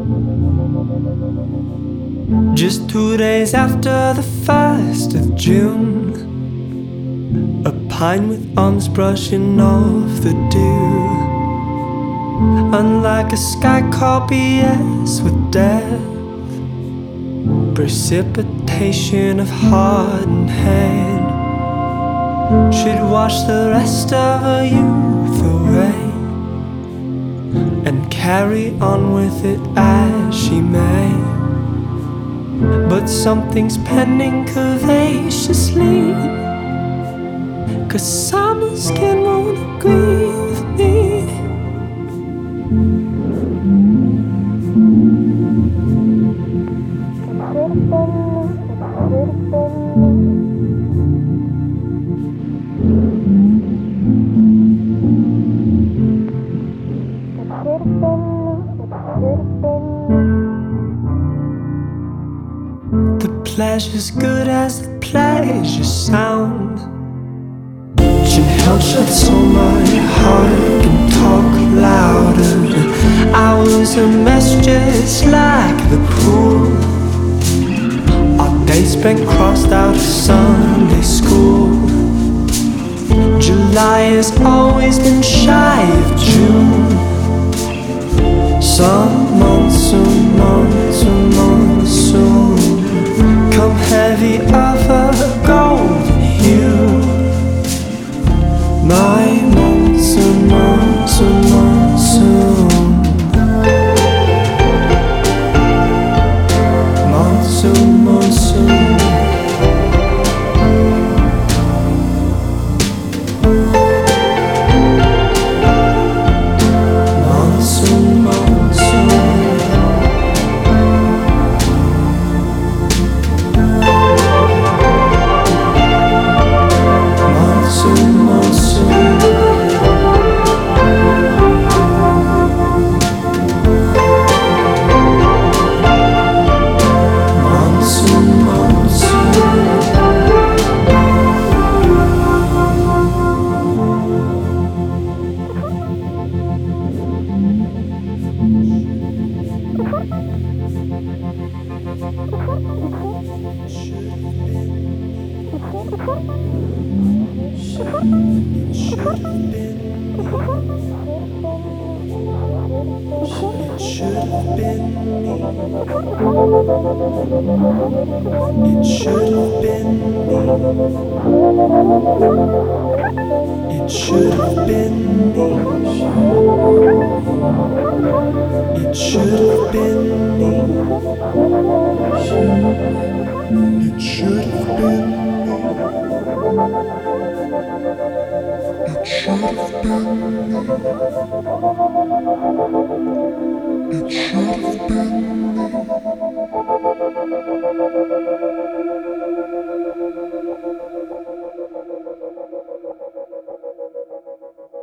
Just 2 days after the 1st of June, a pine with arms brushing off the dew. Unlike a sky called BS with death, precipitation of heart and head should wash the rest of her youth away and carry on with it as she may. But something's pending cavaciously, 'cause summer skin won't agree with me. The pleasure's good as the pleasure sound. Chin held shut so my heart can talk louder. I was a mess just like the pool. Our days spent crossed out of Sunday school. July has always been shy of June. Some monsoon, monsoon, monsoon, come heavy of a golden hue. My monsoon, monsoon, monsoon, monsoon, monsoon. It should have been me. It should have been me. It should have been me. It should have been me. It should have been me. It should have been me. It should have been me.